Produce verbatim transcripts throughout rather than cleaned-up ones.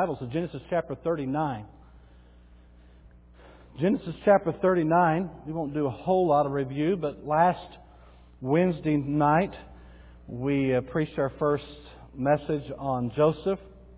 Bibles to Genesis chapter thirty-nine. Genesis chapter thirty-nine, we won't do a whole lot of review, but last Wednesday night we uh, preached our first message on Joseph.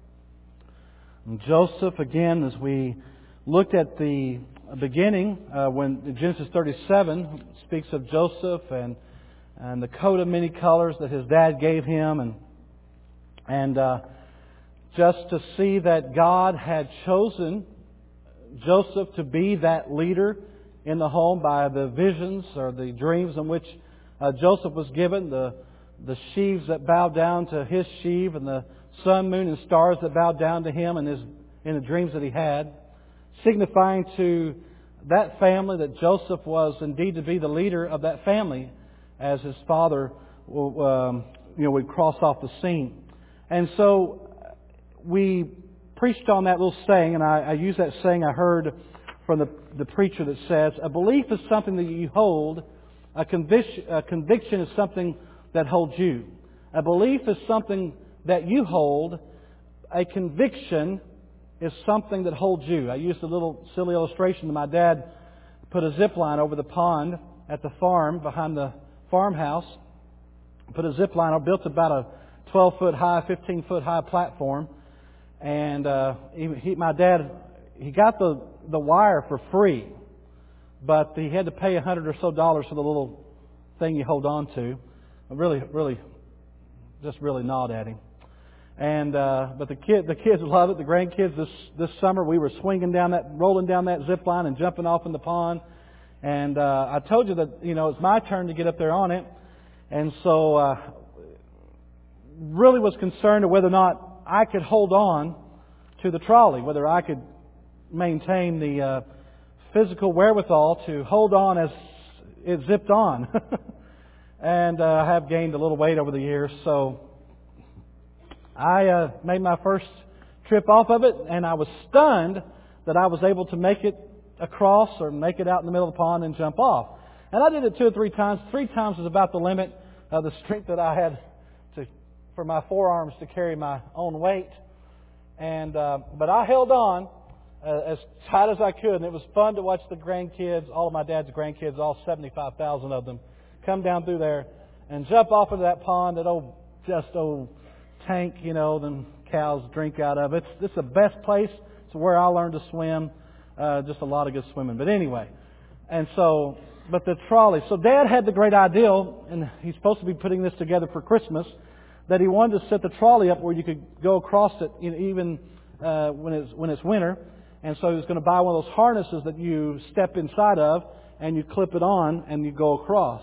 And Joseph, again, as we looked at the beginning, uh, when Genesis thirty-seven speaks of Joseph and and the coat of many colors that his dad gave him, and and uh, just to see that God had chosen Joseph to be that leader in the home by the visions or the dreams in which uh, Joseph was given, the the sheaves that bowed down to his sheave, and the sun, moon, and stars that bowed down to him in his in the dreams that he had, signifying to that family that Joseph was indeed to be the leader of that family as his father um, you know, would cross off the scene. And so we preached on that little saying, and I, I use that saying I heard from the, the preacher that says, a belief is something that you hold, a conviction, a conviction is something that holds you. A belief is something that you hold, a conviction is something that holds you. I used a little silly illustration that my dad put a zip line over the pond at the farm behind the farmhouse. Put a zip line, I built about a twelve foot high, fifteen foot high platform. And uh, he, he, my dad, he got the, the wire for free, but he had to pay a hundred or so dollars for the little thing you hold on to. I really, really, just really gnawed at him. And uh, but the kid, the kids love it. The grandkids this this summer, we were swinging down that, rolling down that zip line and jumping off in the pond. And uh, I told you that you know it's my turn to get up there on it, and so uh, really was concerned of whether or not I could hold on to the trolley, whether I could maintain the uh, physical wherewithal to hold on as it zipped on. And uh, I have gained a little weight over the years, so I uh, made my first trip off of it, and I was stunned that I was able to make it across or make it out in the middle of the pond and jump off. And I did it two or three times. Three times was about the limit of the strength that I had to, for my forearms to carry my own weight. And uh, but I held on uh, as tight as I could, and it was fun to watch the grandkids, all of my dad's grandkids, all seventy-five thousand of them, come down through there and jump off into that pond, that old, just old tank, you know, them cows drink out of. It's, it's the best place. It's where I learned to swim. Uh, just a lot of good swimming. But anyway, and so, but the trolley. So Dad had the great idea, and he's supposed to be putting this together for Christmas, that he wanted to set the trolley up where you could go across it, you know, even uh, when it's when it's winter. And so he was going to buy one of those harnesses that you step inside of, and you clip it on, and you go across.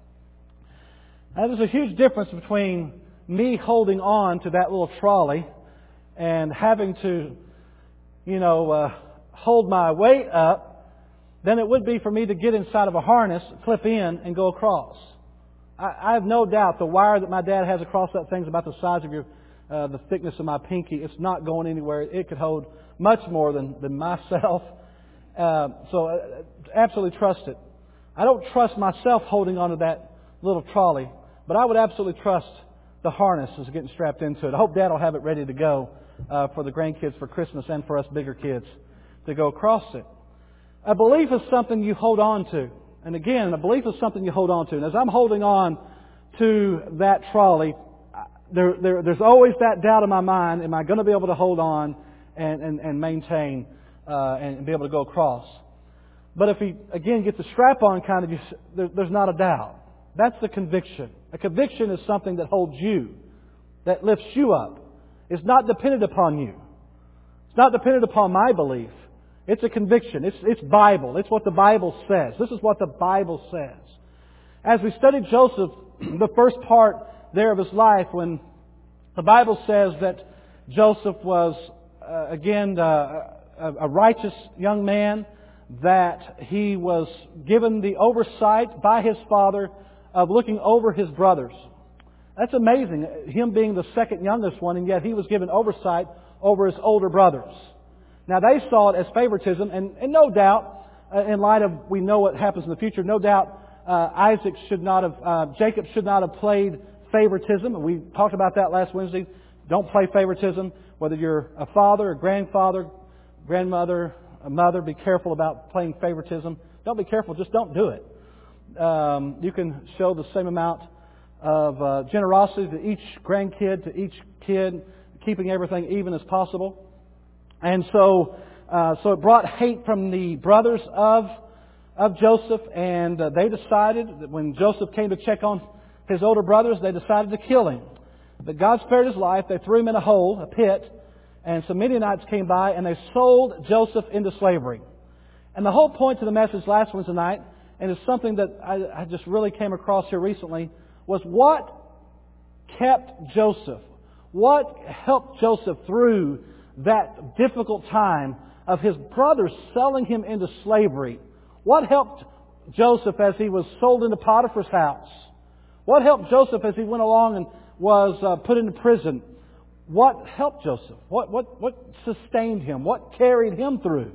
Now, there's a huge difference between me holding on to that little trolley and having to, you know, uh, hold my weight up than it would be for me to get inside of a harness, clip in, and go across. I, I have no doubt the wire that my dad has across that thing is about the size of your, uh, the thickness of my pinky. It's not going anywhere. It could hold much more than, than myself. Uh, so uh, absolutely trust it. I don't trust myself holding onto that little trolley, but I would absolutely trust the harness is getting strapped into it. I hope Dad will have it ready to go uh, for the grandkids for Christmas and for us bigger kids to go across it. A belief is something you hold on to. And again, a belief is something you hold on to. And as I'm holding on to that trolley, there, there, there's always that doubt in my mind, am I going to be able to hold on and, and, and maintain uh, and be able to go across? But if you, again, get the strap-on kind of, you, there, there's not a doubt. That's the conviction. A conviction is something that holds you, that lifts you up. It's not dependent upon you. It's not dependent upon my belief. It's a conviction. It's, it's Bible. It's what the Bible says. This is what the Bible says. As we studied Joseph, the first part there of his life, when the Bible says that Joseph was, uh, again, uh, a, a righteous young man, that he was given the oversight by his father of looking over his brothers. That's amazing. Him being the second youngest one, and yet he was given oversight over his older brothers. Now they saw it as favoritism, and, and no doubt, uh, in light of we know what happens in the future, no doubt uh, Isaac should not have, uh, Jacob should not have played favoritism. We talked about that last Wednesday. Don't play favoritism. Whether you're a father, a grandfather, grandmother, a mother, be careful about playing favoritism. Don't be careful, just don't do it. Um, you can show the same amount of uh, generosity to each grandkid, to each kid, keeping everything even as possible. And so, uh, so it brought hate from the brothers of of Joseph, and uh, they decided that when Joseph came to check on his older brothers, they decided to kill him. But God spared his life. They threw him in a hole, a pit, and some Midianites came by and they sold Joseph into slavery. And the whole point to the message last Wednesday night, and it's something that I, I just really came across here recently, was what kept Joseph, what helped Joseph through that difficult time of his brothers selling him into slavery. What helped Joseph as he was sold into Potiphar's house? What helped Joseph as he went along and was uh, put into prison? What helped Joseph? What, what, what sustained him? What carried him through?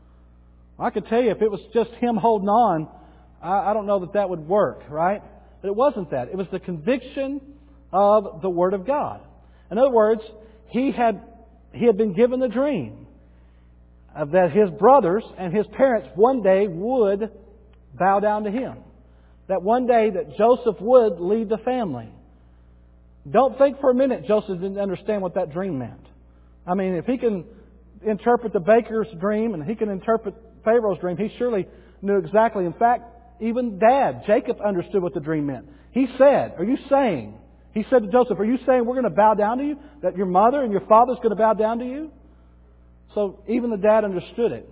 I could tell you if it was just him holding on, I, I don't know that that would work, right? But it wasn't that. It was the conviction of the Word of God. In other words, he had he had been given the dream of that his brothers and his parents one day would bow down to him. That one day that Joseph would lead the family. Don't think for a minute Joseph didn't understand what that dream meant. I mean, if he can interpret the baker's dream and he can interpret Pharaoh's dream, he surely knew exactly. In fact, even Dad, Jacob, understood what the dream meant. He said, are you saying, he said to Joseph, are you saying we're going to bow down to you? That your mother and your father's going to bow down to you? So even the dad understood it.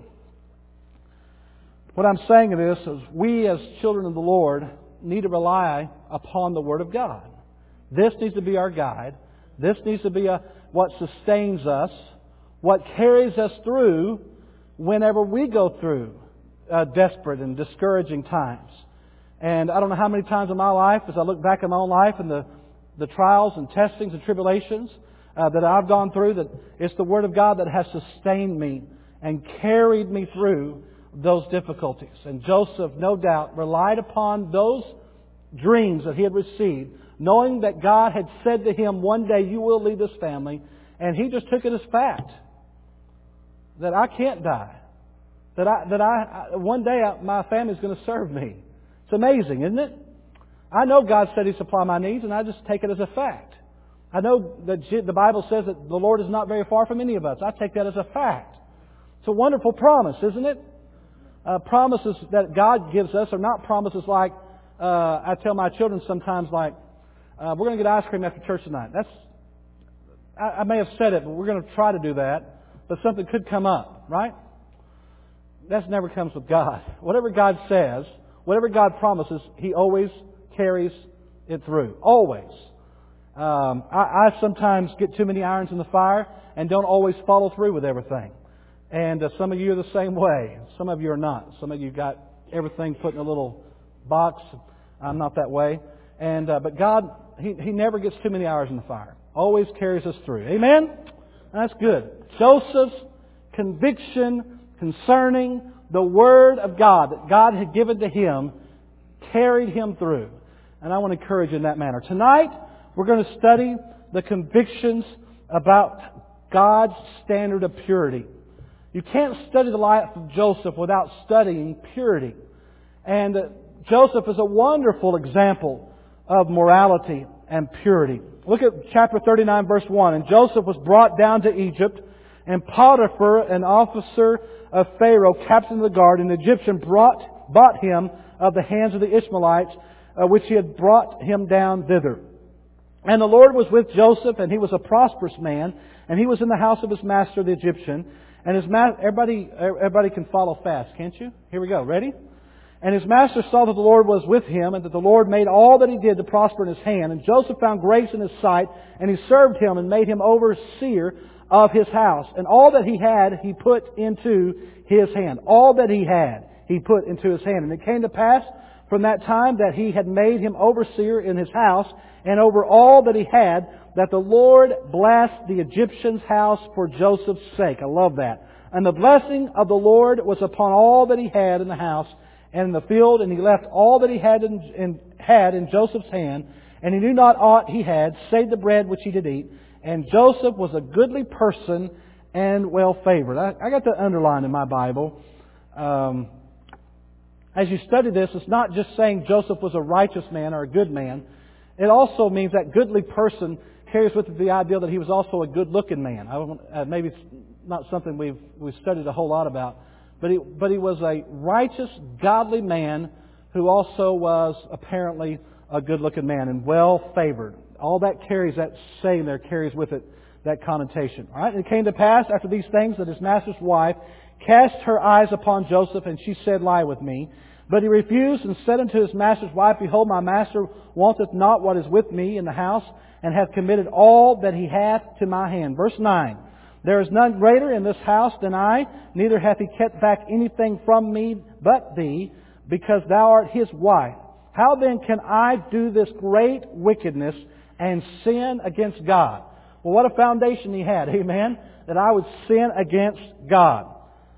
What I'm saying in this is we as children of the Lord need to rely upon the Word of God. This needs to be our guide. This needs to be a, what sustains us, what carries us through whenever we go through uh, desperate and discouraging times. And I don't know how many times in my life, as I look back in my own life and the, the trials and testings and tribulations uh, that I've gone through, that it's the Word of God that has sustained me and carried me through those difficulties. And Joseph, no doubt, relied upon those dreams that he had received, knowing that God had said to him, one day you will lead this family, and he just took it as fact. That I can't die. That I, that I, one day my family's going to serve me. It's amazing, isn't it? I know God said He'd supply my needs, and I just take it as a fact. I know that the Bible says that the Lord is not very far from any of us. I take that as a fact. It's a wonderful promise, isn't it? Uh, promises that God gives us are not promises like, uh, I tell my children sometimes like, uh, we're going to get ice cream after church tonight. That's, I, I may have said it, but we're going to try to do that. But something could come up, right? That never comes with God. Whatever God says, whatever God promises, He always carries it through. Always. Um, I, I sometimes get too many irons in the fire and don't always follow through with everything. And uh, some of you are the same way. Some of you are not. Some of you got everything put in a little box. I'm not that way. And uh, but God, he, he never gets too many hours in the fire. Always carries us through. Amen? That's good. Joseph's conviction concerning the Word of God that God had given to him carried him through. And I want to encourage you in that manner. Tonight, we're going to study the convictions about God's standard of purity. You can't study the life of Joseph without studying purity. And uh, Joseph is a wonderful example of morality and purity. Look at chapter thirty-nine, verse one. And Joseph was brought down to Egypt, and Potiphar, an officer of Pharaoh, captain of the guard, an Egyptian, brought bought him of the hands of the Ishmaelites, uh, which he had brought him down thither. And the Lord was with Joseph, and he was a prosperous man, and he was in the house of his master, the Egyptian. And his ma- everybody, everybody can follow fast, can't you? Here we go. Ready? And his master saw that the Lord was with him, and that the Lord made all that he did to prosper in his hand. And Joseph found grace in his sight, and he served him and made him overseer of his house. And all that he had, he put into his hand. All that he had, he put into his hand. And it came to pass from that time that he had made him overseer in his house, and over all that he had, that the Lord blessed the Egyptian's house for Joseph's sake. I love that. And the blessing of the Lord was upon all that he had in the house and in the field, and he left all that he had in, in, had in Joseph's hand, and he knew not aught he had, save the bread which he did eat. And Joseph was a goodly person and well favored. I, I got that underlined in my Bible. Um, as you study this, it's not just saying Joseph was a righteous man or a good man. It also means that goodly person carries with it the idea that he was also a good-looking man. I don't, uh, maybe it's not something we've we've studied a whole lot about, but he but he was a righteous, godly man who also was apparently a good-looking man and well favored. All that carries, that saying there carries with it that connotation. All right, and it came to pass after these things that his master's wife cast her eyes upon Joseph, and she said, "Lie with me." But he refused and said unto his master's wife, "Behold, my master wanteth not what is with me in the house, and hath committed all that he hath to my hand." Verse nine. "There is none greater in this house than I, neither hath he kept back anything from me but thee, because thou art his wife. How then can I do this great wickedness and sin against God?" Well, what a foundation he had, amen? That I would sin against God.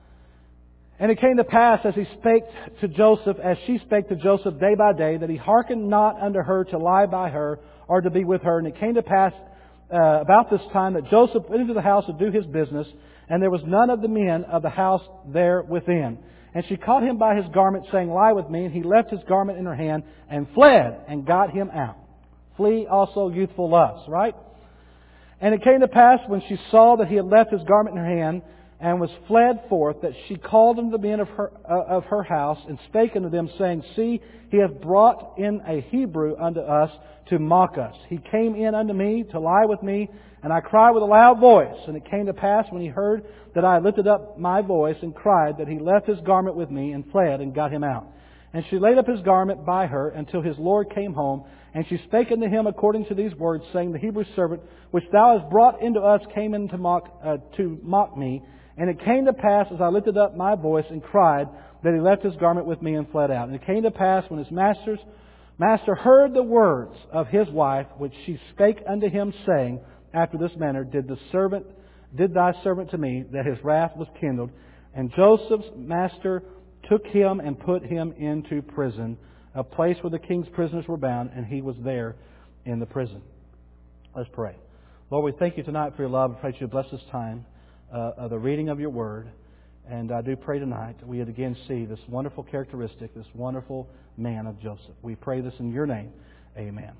"And it came to pass as he spake to Joseph, as she spake to Joseph day by day, that he hearkened not unto her to lie by her or to be with her. And it came to pass uh, about this time that Joseph went into the house to do his business, and there was none of the men of the house there within. And she caught him by his garment, saying, Lie with me. And he left his garment in her hand and fled and got him out. Flee also youthful lusts, right? And it came to pass when she saw that he had left his garment in her hand and was fled forth, that she called unto the men of her uh, of her house and spake unto them, saying, See, he hath brought in a Hebrew unto us to mock us. He came in unto me to lie with me, and I cried with a loud voice. And it came to pass when he heard that I lifted up my voice and cried, that he left his garment with me and fled and got him out. And she laid up his garment by her until his Lord came home. And she spake unto him according to these words, saying, The Hebrew servant which thou hast brought into us came in to mock uh, to mock me. And it came to pass, as I lifted up my voice and cried, that he left his garment with me and fled out. And it came to pass, when his master's master heard the words of his wife, which she spake unto him, saying, After this manner did the servant, did thy servant to me, that his wrath was kindled. And Joseph's master took him and put him into prison, a place where the king's prisoners were bound, and he was there in the prison. Let's pray. Lord, we thank you tonight for your love. I pray that you bless this time uh, of the reading of your word. And I do pray tonight that we would again see this wonderful characteristic, this wonderful man of Joseph. We pray this in your name. Amen.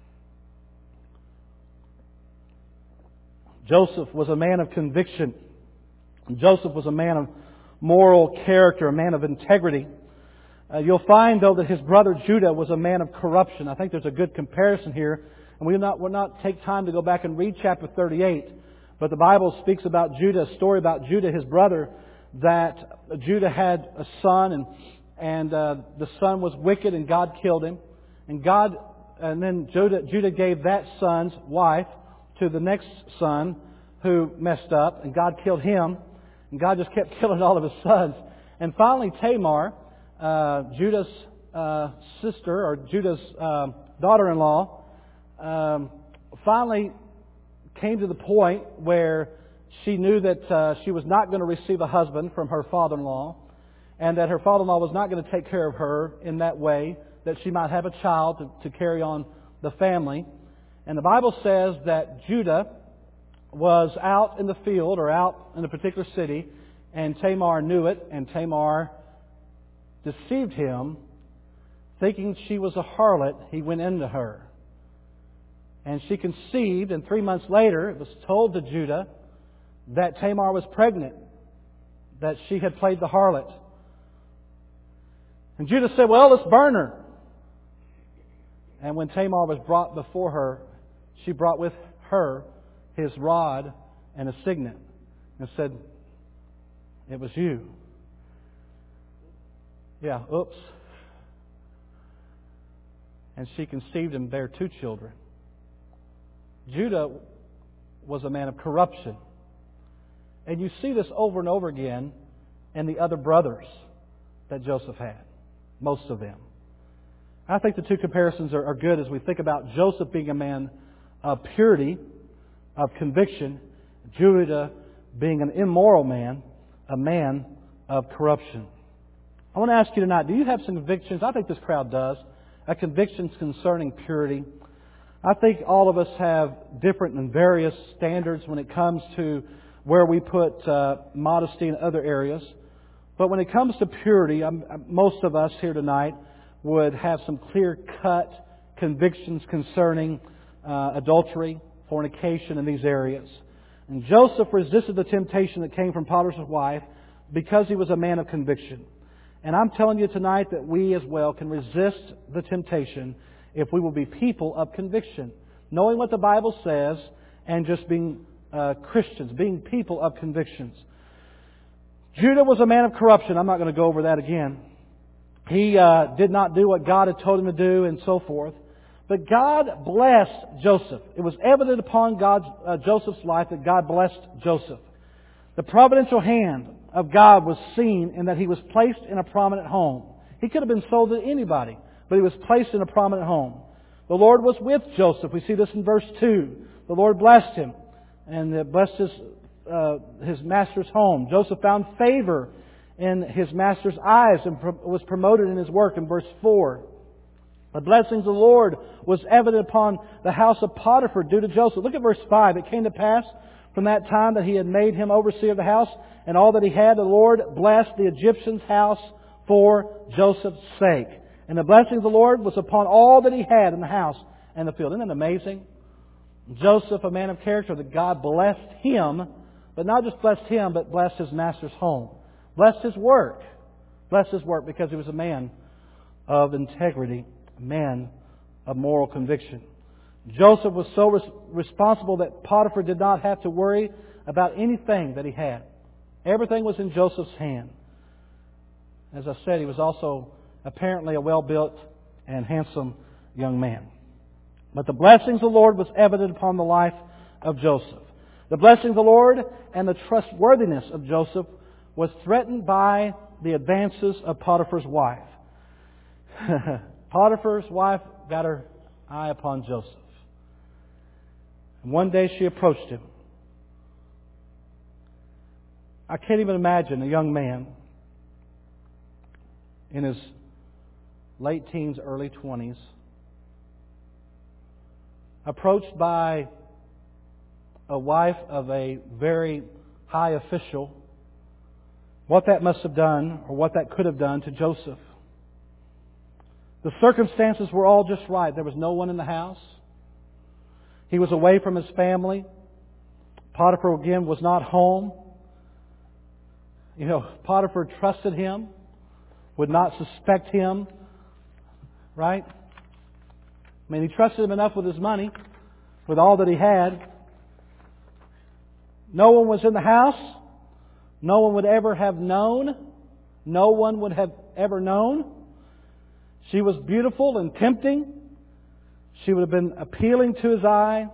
Joseph was a man of conviction. Joseph was a man of moral character, a man of integrity. Uh, you'll find, though, that his brother Judah was a man of corruption. I think there's a good comparison here. And we will not, we'll not take time to go back and read chapter thirty-eight. But the Bible speaks about Judah, a story about Judah, his brother, that Judah had a son, and and uh, the son was wicked, and God killed him. And God, and then Judah, Judah gave that son's wife to the next son who messed up, and God killed him. And God just kept killing all of his sons. And finally, Tamar, uh, Judah's uh, sister, or Judah's uh, daughter-in-law, um, finally came to the point where she knew that uh, she was not going to receive a husband from her father-in-law, and that her father-in-law was not going to take care of her in that way, that she might have a child to, to carry on the family. And the Bible says that Judah was out in the field or out in a particular city, and Tamar knew it, and Tamar deceived him, thinking she was a harlot. He went into her. And she conceived, and three months later it was told to Judah that Tamar was pregnant, that she had played the harlot. And Judah said, well, let's burn her. And when Tamar was brought before her, she brought with her his rod and a signet and said, it was you. Yeah, oops. And she conceived and bare two children. Judah was a man of corruption. And you see this over and over again in the other brothers that Joseph had. Most of them. I think the two comparisons are, are good as we think about Joseph being a man of purity, of conviction, Judah being an immoral man, a man of corruption. I want to ask you tonight, do you have some convictions? I think this crowd does. A convictions concerning purity. I think all of us have different and various standards when it comes to where we put uh, modesty in other areas. But when it comes to purity, I'm, most of us here tonight would have some clear-cut convictions concerning uh, adultery, fornication in these areas. And Joseph resisted the temptation that came from Potiphar's wife because he was a man of conviction. And I'm telling you tonight that we as well can resist the temptation if we will be people of conviction, knowing what the Bible says and just being uh, Christians, being people of convictions. Judah was a man of corruption. I'm not going to go over that again. He uh, did not do what God had told him to do and so forth. But God blessed Joseph. It was evident upon God's, uh, Joseph's life that God blessed Joseph. The providential hand of God was seen in that he was placed in a prominent home. He could have been sold to anybody, but he was placed in a prominent home. The Lord was with Joseph. We see this in verse two. The Lord blessed him and blessed his, uh, his master's home. Joseph found favor in his master's eyes and was promoted in his work in verse four. The blessings of the Lord was evident upon the house of Potiphar due to Joseph. Look at verse five. It came to pass from that time that he had made him overseer of the house, and all that he had, the Lord blessed the Egyptian's house for Joseph's sake. And the blessing of the Lord was upon all that he had in the house and the field. Isn't that amazing? Joseph, a man of character, that God blessed him, but not just blessed him, but blessed his master's home. Blessed his work. Blessed his work because he was a man of integrity, a man of moral conviction. Joseph was so res- responsible that Potiphar did not have to worry about anything that he had. Everything was in Joseph's hand. As I said, he was also apparently a well-built and handsome young man. But the blessings of the Lord was evident upon the life of Joseph. The blessing of the Lord and the trustworthiness of Joseph was threatened by the advances of Potiphar's wife. Potiphar's wife got her eye upon Joseph. And one day she approached him. I can't even imagine a young man in his late teens, early twenties, approached by a wife of a very high official, what that must have done, or what that could have done to Joseph. The circumstances were all just right. There was no one in the house. He was away from his family. Potiphar, again, was not home. You know, Potiphar trusted him, would not suspect him, right? I mean, he trusted him enough with his money, with all that he had. No one was in the house. No one would ever have known. No one would have ever known. She was beautiful and tempting. She would have been appealing to his eye.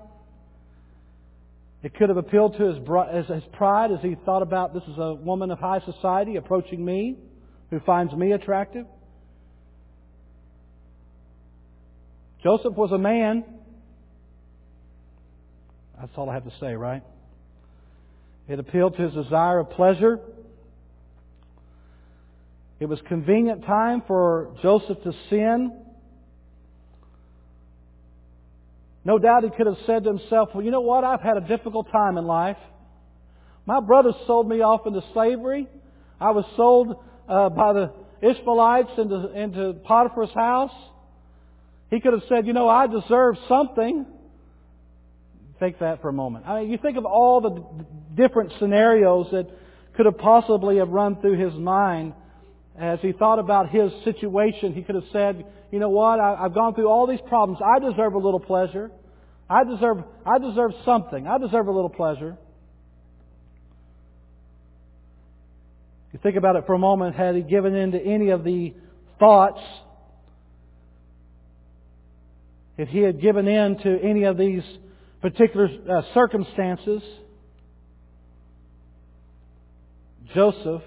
It could have appealed to his, his pride as he thought about, this is a woman of high society approaching me, who finds me attractive. Joseph was a man. That's all I have to say, right? It appealed to his desire of pleasure. It was convenient time for Joseph to sin. No doubt he could have said to himself, well, you know what? I've had a difficult time in life. My brothers sold me off into slavery. I was sold uh, by the Ishmaelites into, into Potiphar's house. He could have said, you know, I deserve something. Think that for a moment. I mean, you think of all the different scenarios that could have possibly have run through his mind as he thought about his situation. He could have said, you know what, I, I've gone through all these problems. I deserve a little pleasure. I deserve, I deserve something. I deserve a little pleasure. You think about it for a moment. Had he given in to any of the thoughts, if he had given in to any of these particular uh, circumstances, Joseph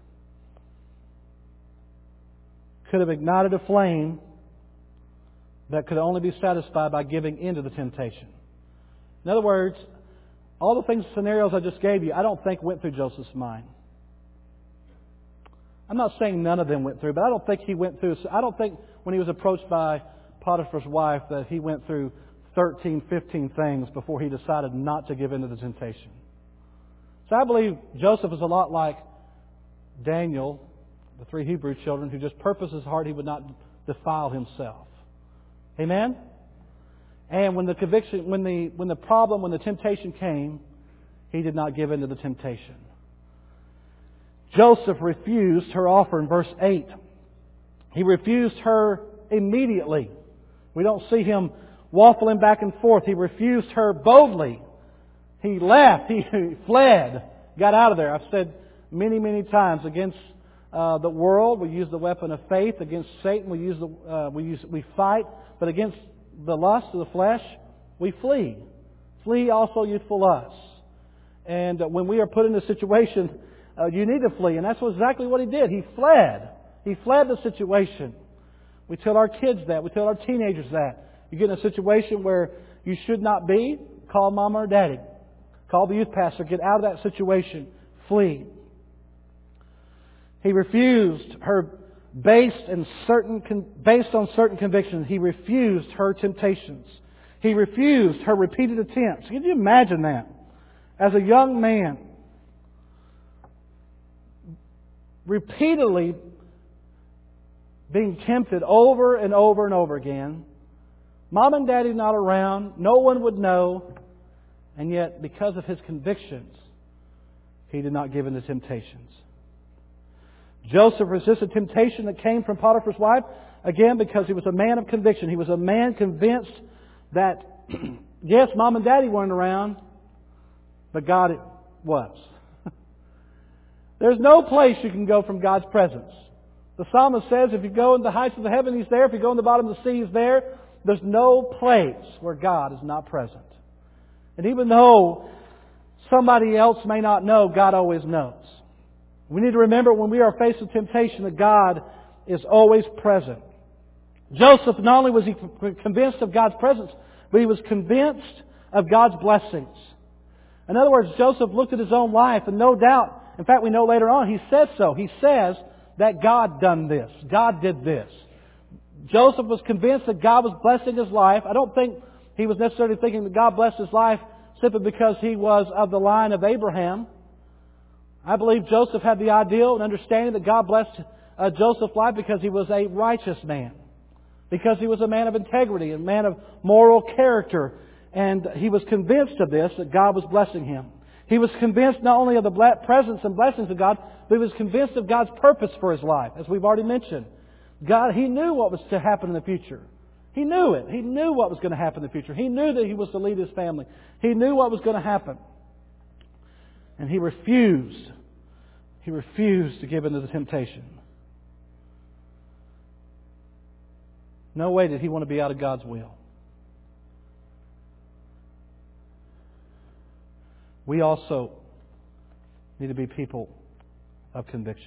could have ignited a flame that could only be satisfied by giving in to the temptation. In other words, all the things, scenarios I just gave you, I don't think went through Joseph's mind. I'm not saying none of them went through, but I don't think he went through. I don't think when he was approached by Potiphar's wife that he went through thirteen, fifteen things before he decided not to give in to the temptation. So I believe Joseph is a lot like Daniel, the three Hebrew children, who just purposed his heart he would not defile himself. Amen? And when the conviction, when the when the problem, when the temptation came, he did not give in to the temptation. Joseph refused her offer in verse eight. He refused her immediately. We don't see him waffling back and forth. He refused her boldly. He left. He fled. Got out of there. I've said many, many times, against uh, the world, we use the weapon of faith. Against Satan, we use the uh, we use we fight. But against the lust of the flesh, we flee. Flee also, youthful lusts. And uh, when we are put in a situation, uh, you need to flee. And that's exactly what he did. He fled. He fled the situation. We tell our kids that. We tell our teenagers that. You get in a situation where you should not be, call mama or daddy. Call the youth pastor. Get out of that situation. Flee. He refused her based in certain based on certain convictions. He refused her temptations. He refused her repeated attempts. Can you imagine that? As a young man, repeatedly being tempted over and over and over again. Mom and Daddy not around. No one would know. And yet, because of his convictions, he did not give in to temptations. Joseph resisted temptation that came from Potiphar's wife, again, because he was a man of conviction. He was a man convinced that, yes, Mom and Daddy weren't around, but God was. There's no place you can go from God's presence. The psalmist says, if you go in the heights of the heaven, He's there. If you go in the bottom of the sea, He's there. There's no place where God is not present. And even though somebody else may not know, God always knows. We need to remember when we are faced with temptation that God is always present. Joseph, not only was he convinced of God's presence, but he was convinced of God's blessings. In other words, Joseph looked at his own life, and no doubt, in fact we know later on, he says so. He says that God done this. God did this. Joseph was convinced that God was blessing his life. I don't think he was necessarily thinking that God blessed his life simply because he was of the line of Abraham. I believe Joseph had the ideal and understanding that God blessed uh, Joseph's life because he was a righteous man. Because he was a man of integrity, a man of moral character. And he was convinced of this, that God was blessing him. He was convinced not only of the presence and blessings of God, but he was convinced of God's purpose for his life, as we've already mentioned. God, he knew what was to happen in the future. He knew it. He knew what was going to happen in the future. He knew that he was to lead his family. He knew what was going to happen. And he refused. He refused to give in to the temptation. No way did he want to be out of God's will. We also need to be people of conviction.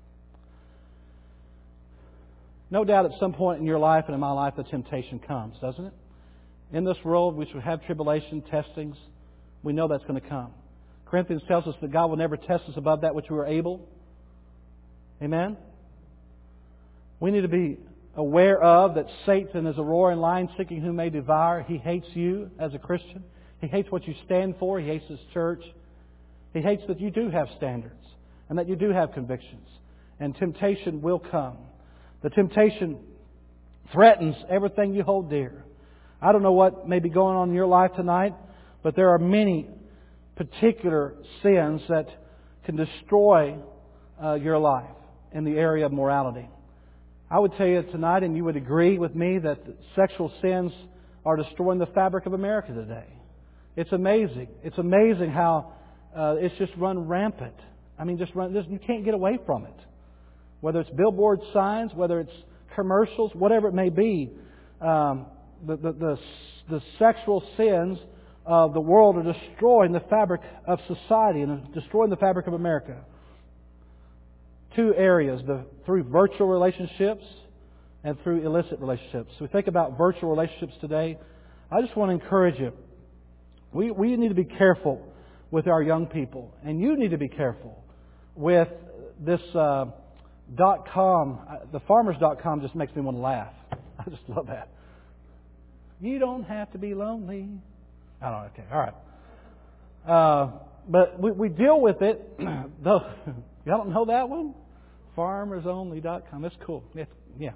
No doubt at some point in your life and in my life the temptation comes, doesn't it? In this world we should have tribulation, testings. We know that's going to come. Corinthians tells us that God will never test us above that which we are able. Amen? We need to be aware of that Satan is a roaring lion seeking whom may devour. He hates you as a Christian. He hates what you stand for. He hates His church. He hates that you do have standards and that you do have convictions. And temptation will come. The temptation threatens everything you hold dear. I don't know what may be going on in your life tonight, but there are many particular sins that can destroy uh, your life in the area of morality. I would tell you tonight, and you would agree with me, that sexual sins are destroying the fabric of America today. It's amazing. It's amazing how uh, it's just run rampant. I mean, just run. Just, you can't get away from it. Whether it's billboard signs, whether it's commercials, whatever it may be, um, the, the the the sexual sins of the world are destroying the fabric of society and destroying the fabric of America. Two areas: the through virtual relationships and through illicit relationships. So we think about virtual relationships today. I just want to encourage you. We we need to be careful with our young people, and you need to be careful with this uh, dot com. The farmers dot com just makes me want to laugh. I just love that. You don't have to be lonely. I don't know. Okay, all right. Uh, but we, we deal with it. Though, y'all don't know that one? farmers only dot com. That's cool. It's, yeah.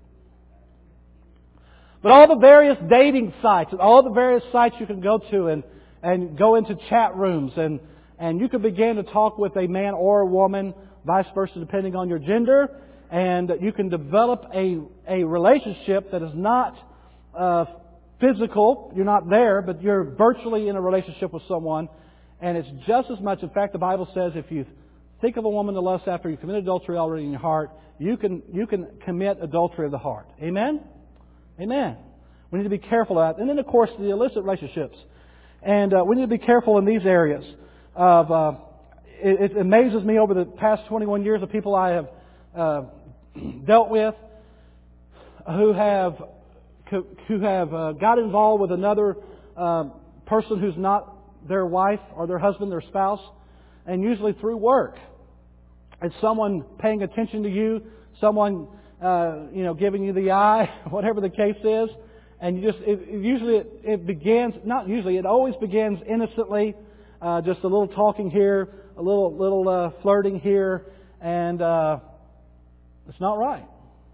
But all the various dating sites, and all the various sites you can go to and, and go into chat rooms, and, and you can begin to talk with a man or a woman, vice versa, depending on your gender, and you can develop a, a relationship that is not uh, physical. You're not there, but you're virtually in a relationship with someone, and it's just as much. In fact, the Bible says if you think of a woman to lust after, you commit adultery already in your heart, you can you can commit adultery of the heart. Amen? Amen. We need to be careful of that. And then, of course, the illicit relationships. And uh, we need to be careful in these areas. Of uh, it, it amazes me over the past twenty-one years of people I have uh, dealt with who have who have uh, got involved with another uh, person who's not their wife or their husband, their spouse, and usually through work. It's someone paying attention to you, someone uh, you know giving you the eye, whatever the case is, and you just it, it usually it, it begins not usually it always begins innocently, uh, just a little talking here, a little little uh, flirting here, and uh, it's not right.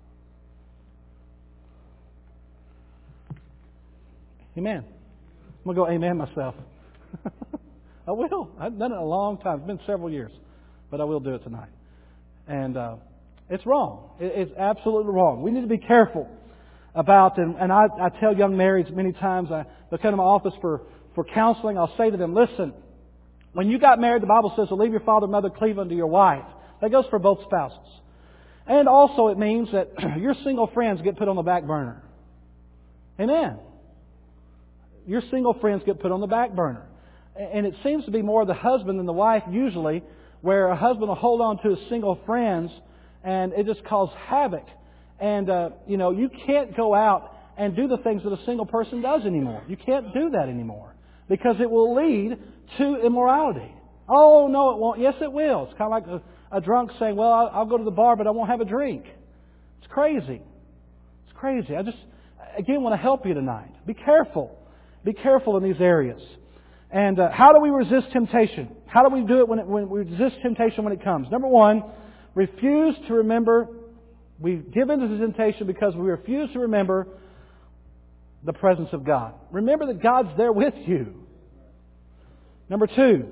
Amen. I'm going to go amen myself. I will. I've done it a long time. It's been several years. But I will do it tonight. And uh, it's wrong. It, it's absolutely wrong. We need to be careful about, and, and I, I tell young marrieds many times, I, they come to my office for, for counseling, I'll say to them, listen, when you got married, the Bible says to leave your father and mother, cleave unto your wife. That goes for both spouses. And also it means that your single friends get put on the back burner. Amen. Your single friends get put on the back burner. And it seems to be more the husband than the wife usually, where a husband will hold on to his single friends and it just causes havoc. And, uh, you know, you can't go out and do the things that a single person does anymore. You can't do that anymore because it will lead to immorality. Oh, no, it won't. Yes, it will. It's kind of like a, a drunk saying, well, I'll, I'll go to the bar, but I won't have a drink. It's crazy. It's crazy. I just, again, want to help you tonight. Be careful. Be careful in these areas. And uh, how do we resist temptation? How do we do it when, it when we resist temptation when it comes? Number one, refuse to remember. We give in to the temptation because we refuse to remember the presence of God. Remember that God's there with you. Number two,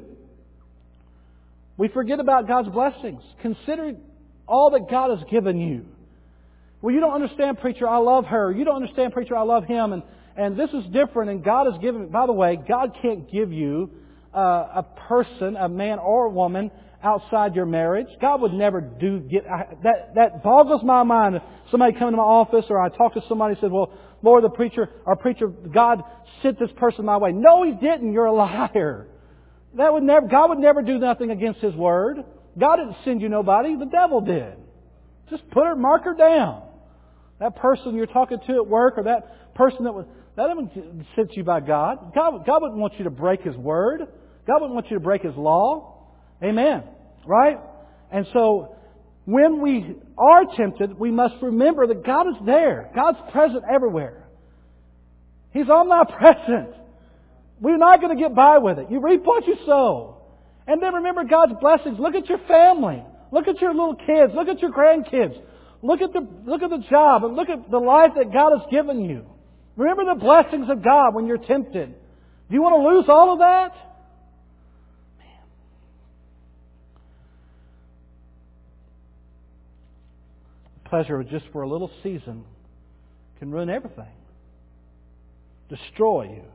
we forget about God's blessings. Consider all that God has given you. Well, you don't understand, preacher, I love her. You don't understand, preacher, I love him. And And this is different, and God has given, by the way, God can't give you uh, a person, a man or a woman, outside your marriage. God would never do, get, I, that, that boggles my mind. If somebody come into my office, or I talk to somebody and said, well, Lord, the preacher, our preacher, God sent this person my way. No, He didn't. You're a liar. That would never, God would never do nothing against His Word. God didn't send you nobody. The devil did. Just put her, mark her down. That person you're talking to at work, or that person that was, that wasn't sent you by God. God. God wouldn't want you to break His Word. God wouldn't want you to break His law. Amen. Right? And so, when we are tempted, we must remember that God is there. God's present everywhere. He's omnipresent. We're not going to get by with it. You reap what you sow. And then remember God's blessings. Look at your family. Look at your little kids. Look at your grandkids. Look at the, look at the job. And look at the life that God has given you. Remember the blessings of God when you're tempted. Do you want to lose all of that? Man. Pleasure just for a little season can ruin everything. Destroy you.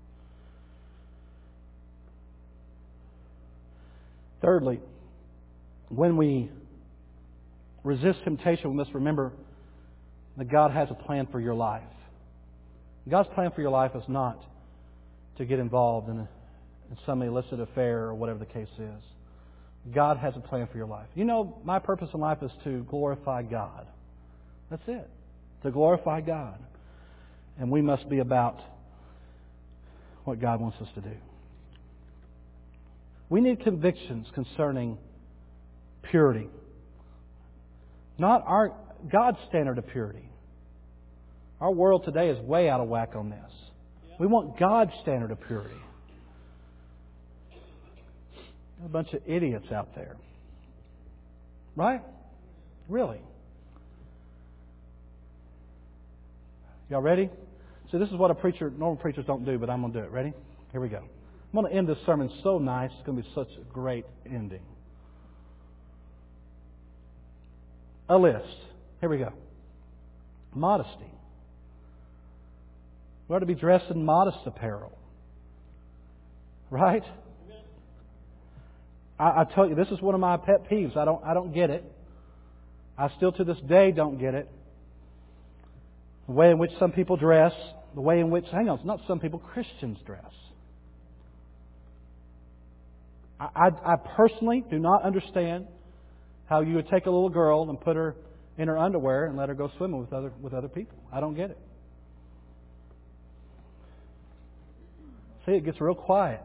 Thirdly, when we resist temptation, we must remember that God has a plan for your life. God's plan for your life is not to get involved in, a, in some illicit affair or whatever the case is. God has a plan for your life. You know, my purpose in life is to glorify God. That's it. To glorify God. And we must be about what God wants us to do. We need convictions concerning purity. Not our God's standard of purity. Our world today is way out of whack on this. We want God's standard of purity. A bunch of idiots out there. Right? Really. Y'all ready? So this is what a preacher, normal preachers don't do, but I'm going to do it. Ready? Here we go. I'm going to end this sermon so nice. It's going to be such a great ending. A list. Here we go. Modesty. We are to be dressed in modest apparel. Right? I, I tell you, this is one of my pet peeves. I don't, I don't get it. I still to this day don't get it. The way in which some people dress, the way in which, hang on, it's not some people, Christians dress. I, I, I personally do not understand how you would take a little girl and put her in her underwear and let her go swimming with other with other people. I don't get it. See, it gets real quiet.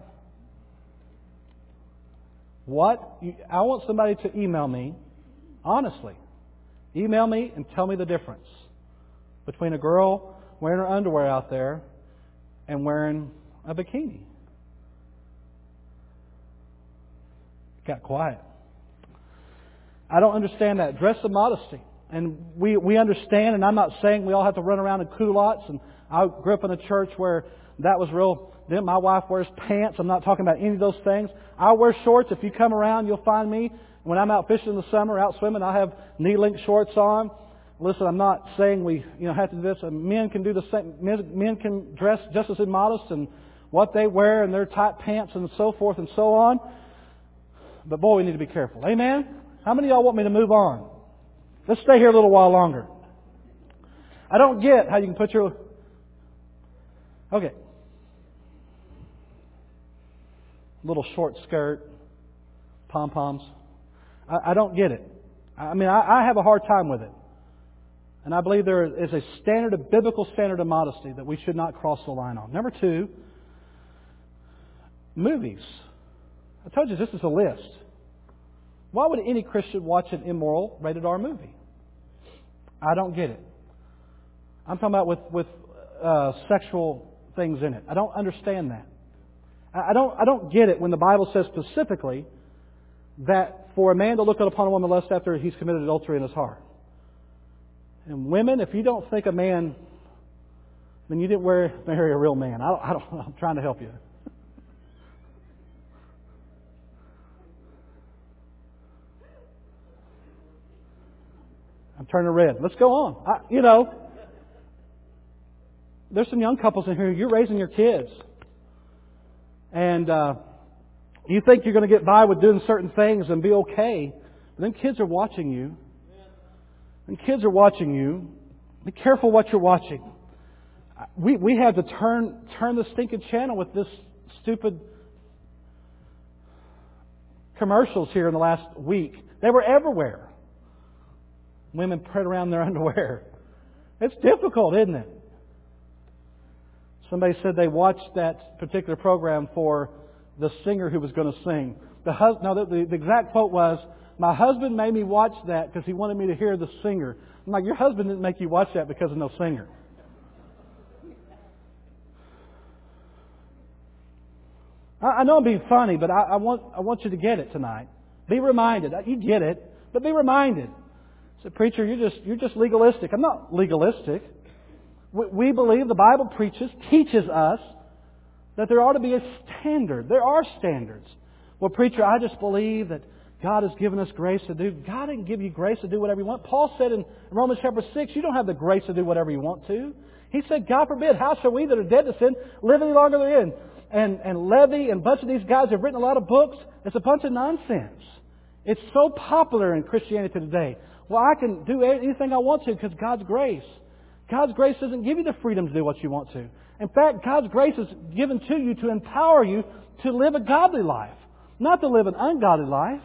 What? You, I want somebody to email me, honestly. Email me and tell me the difference between a girl wearing her underwear out there and wearing a bikini. Got quiet. I don't understand that. Dress of modesty. And we, we understand, and I'm not saying we all have to run around in culottes. And I grew up in a church where that was real. Then my wife wears pants. I'm not talking about any of those things. I wear shorts. If you come around, you'll find me. When I'm out fishing in the summer, out swimming, I have knee-length shorts on. Listen, I'm not saying we you know have to do this. Men can do the same. Men, men can dress just as immodest in what they wear and their tight pants and so forth and so on. But boy, we need to be careful. Amen? How many of y'all want me to move on? Let's stay here a little while longer. I don't get how you can put your... Okay. Little short skirt, pom-poms. I, I don't get it. I mean, I, I have a hard time with it. And I believe there is a standard, a biblical standard of modesty that we should not cross the line on. Number two, movies. I told you this is a list. Why would any Christian watch an immoral rated R movie? I don't get it. I'm talking about with, with uh, sexual things in it. I don't understand that. I don't, I don't get it when the Bible says specifically that for a man to look upon a woman lust after he's committed adultery in his heart. And women, if you don't think a man, then you didn't wear, marry a real man. I don't, I don't, I'm trying to help you. I'm turning red. Let's go on. I, you know, there's some young couples in here. You're raising your kids. And uh, you think you're going to get by with doing certain things and be okay. But then kids are watching you. And kids are watching you. Be careful what you're watching. We we had to turn turn the stinking channel with this stupid commercials here in the last week. They were everywhere. Women spread around their underwear. It's difficult, isn't it? Somebody said they watched that particular program for the singer who was going to sing. The hus- no, the, the, the exact quote was, "My husband made me watch that because he wanted me to hear the singer." I'm like, your husband didn't make you watch that because of no singer. I, I know I'm being funny, but I, I want I want you to get it tonight. Be reminded. You get it, but be reminded. So, preacher, you're just you're just legalistic. I'm not legalistic. We, we believe the Bible preaches, teaches us that there ought to be a standard. There are standards. Well, preacher, I just believe that God has given us grace to do. God didn't give you grace to do whatever you want. Paul said in Romans chapter six, you don't have the grace to do whatever you want to. He said, God forbid, how shall we that are dead to sin live any longer therein? And, and Levy and a bunch of these guys have written a lot of books. It's a bunch of nonsense. It's so popular in Christianity today. Well, I can do anything I want to because God's grace. God's grace doesn't give you the freedom to do what you want to. In fact, God's grace is given to you to empower you to live a godly life, not to live an ungodly life.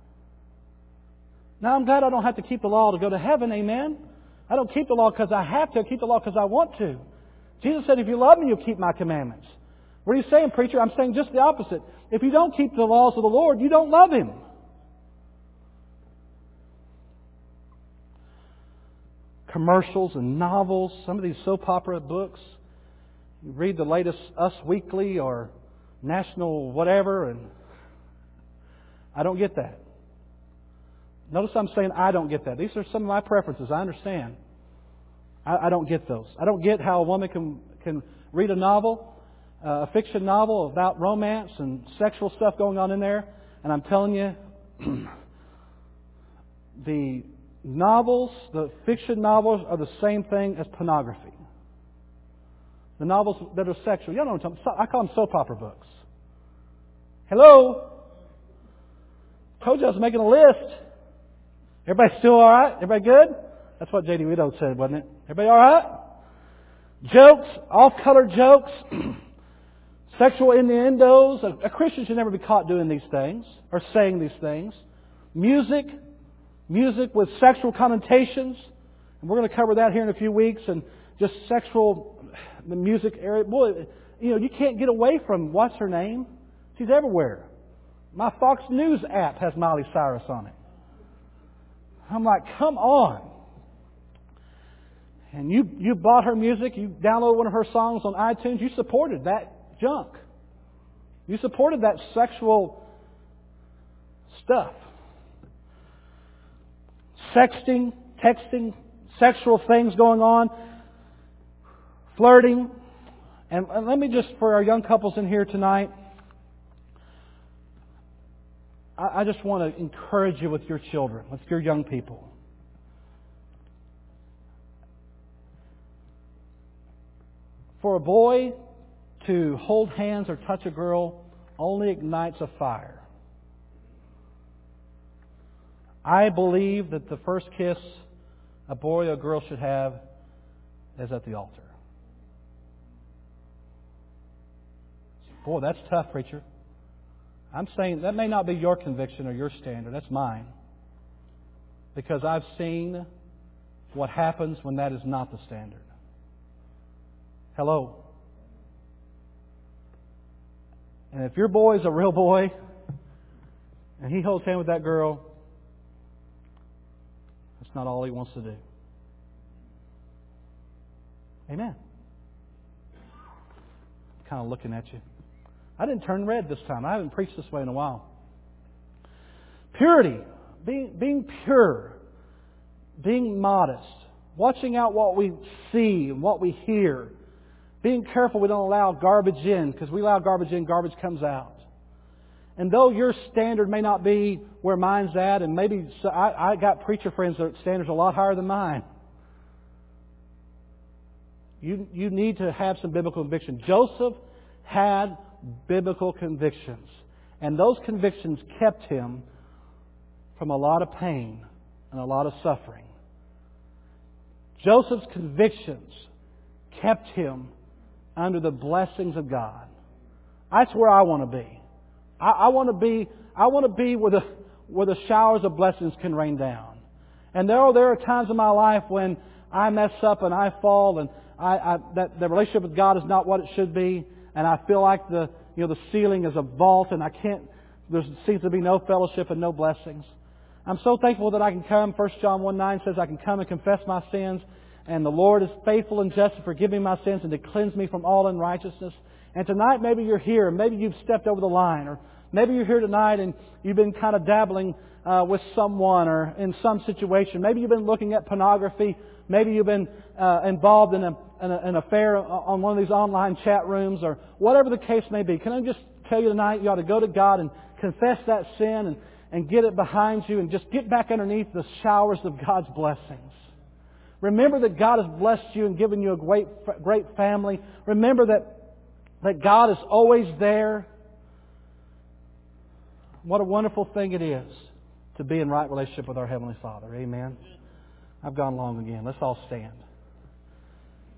Now, I'm glad I don't have to keep the law to go to heaven, amen? I don't keep the law because I have to. I keep the law because I want to. Jesus said, if you love me, you'll keep my commandments. What are you saying, preacher? I'm saying just the opposite. If you don't keep the laws of the Lord, you don't love Him. commercials and novels, some of these soap opera books. You read the latest Us Weekly or National whatever, and I don't get that. Notice I'm saying I don't get that. These are some of my preferences. I understand. I, I don't get those. I don't get how a woman can can read a novel, uh, a fiction novel about romance and sexual stuff going on in there, and I'm telling you, the novels, the fiction novels, are the same thing as pornography. The novels that are sexual. You know what I'm talking about. I call them soap opera books. Hello? Told you I was making a list. Everybody still all right? Everybody good? That's what J D Widow said, wasn't it? Everybody all right? Jokes, off-color jokes, sexual innuendos. A, a Christian should never be caught doing these things or saying these things. Music, music with sexual connotations. And we're going to cover that here in a few weeks. And just sexual, the music area. Boy, you know, you can't get away from what's her name. She's everywhere. My Fox News app has Miley Cyrus on it. I'm like, come on. And you, you bought her music, you downloaded one of her songs on iTunes, you supported that junk. You supported that sexual stuff. Sexting, texting, sexual things going on, flirting. And, and let me just, for our young couples in here tonight, I, I just want to encourage you with your children, with your young people. For a boy to hold hands or touch a girl only ignites a fire. I believe that the first kiss a boy or a girl should have is at the altar. Boy, that's tough, preacher. I'm saying that may not be your conviction or your standard. That's mine. Because I've seen what happens when that is not the standard. Hello. And if your boy is a real boy and he holds hands with that girl, that's not all he wants to do. Amen. I'm kind of looking at you. I didn't turn red this time. I haven't preached this way in a while. Purity. Being, being pure. Being modest. Watching out what we see and what we hear. Being careful we don't allow garbage in, because we allow garbage in, garbage comes out. And though your standard may not be where mine's at, and maybe so I, I got preacher friends that standards are a lot higher than mine. You, you need to have some biblical conviction. Joseph had biblical convictions. And those convictions kept him from a lot of pain and a lot of suffering. Joseph's convictions kept him under the blessings of God. That's where I want to be. I, I want to be. I want to be where the where the showers of blessings can rain down. And there are there are times in my life when I mess up and I fall, and I, I that the relationship with God is not what it should be, and I feel like the you know the ceiling is a vault, and I can't. There seems to be no fellowship and no blessings. I'm so thankful that I can come. First John one nine says I can come and confess my sins. And the Lord is faithful and just to forgive me my sins and to cleanse me from all unrighteousness. And tonight maybe you're here. Maybe you've stepped over the line. Or maybe you're here tonight and you've been kind of dabbling uh, with someone or in some situation. Maybe you've been looking at pornography. Maybe you've been uh, involved in, a, in a, an affair on one of these online chat rooms or whatever the case may be. Can I just tell you tonight you ought to go to God and confess that sin and, and get it behind you and just get back underneath the showers of God's blessings. Remember that God has blessed you and given you a great, great family. Remember that, that God is always there. What a wonderful thing it is to be in right relationship with our Heavenly Father. Amen. I've gone long again. Let's all stand.